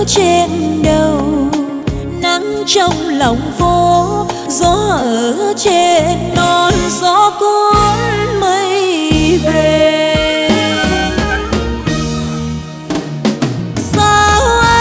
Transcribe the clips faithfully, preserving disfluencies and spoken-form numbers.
trên đầu, nắng trong lòng phố, gió ở trên non, gió cuốn mây về. Sao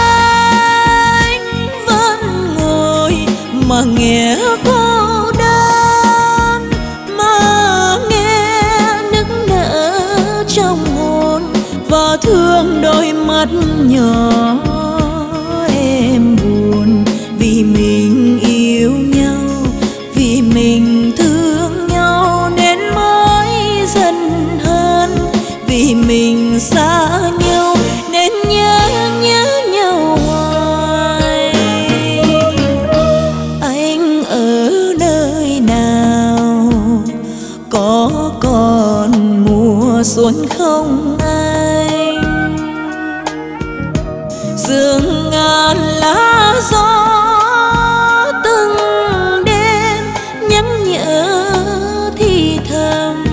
anh vẫn ngồi mà nghe cô đơn, mà nghe nức nở trong hồn và thương đôi mắt nhỏ em buồn. Vì mình yêu nhau, vì mình thương nhau nên mới dần hơn, vì mình xa nhau nên nhớ nhớ nhau hoài. Anh ở nơi nào, có còn mùa xuân không anh? Sương ngàn lá gió từng đêm nhắn nhở thì thầm,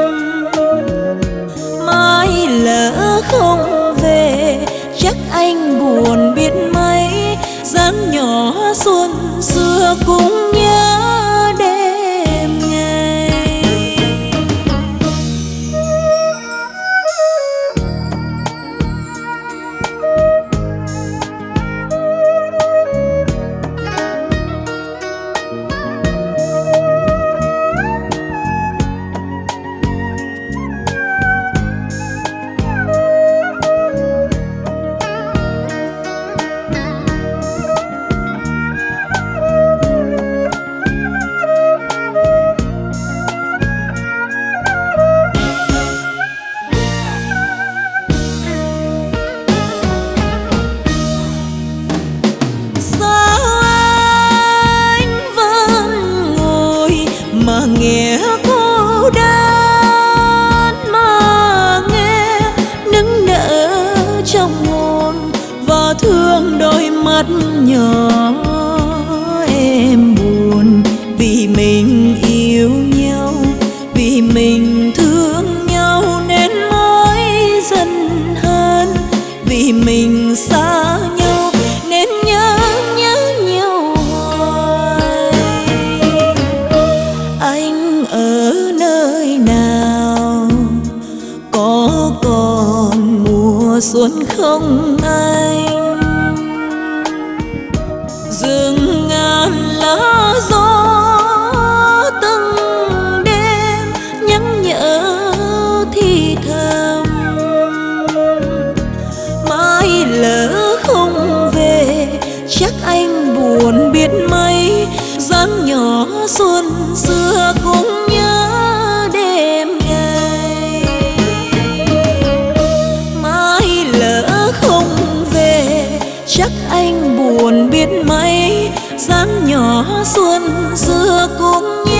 mai lỡ không về chắc anh buồn biết mấy. Dáng nhỏ xuân xưa cũng nhớ đêm ngày. Mà nghe cô đơn, mà nghe nức nở trong hồn và thương đôi mắt nhỏ em buồn. Vì mình yêu nhau, vì mình thương nhau nên mới dần hơn, vì mình xa nhau nên nhớ nhớ nhau hoài. Anh ở nơi nào, có còn mùa xuân không anh? Rừng ngàn lá gió từng đêm nhắn nhở thì thầm, mai lỡ không về chắc anh buồn biết mấy. Dáng nhỏ xuân xưa cũng nhớ đêm ngày, mai lỡ không về chắc anh buồn biết mấy. Dáng nhỏ xuân xưa cũng nhớ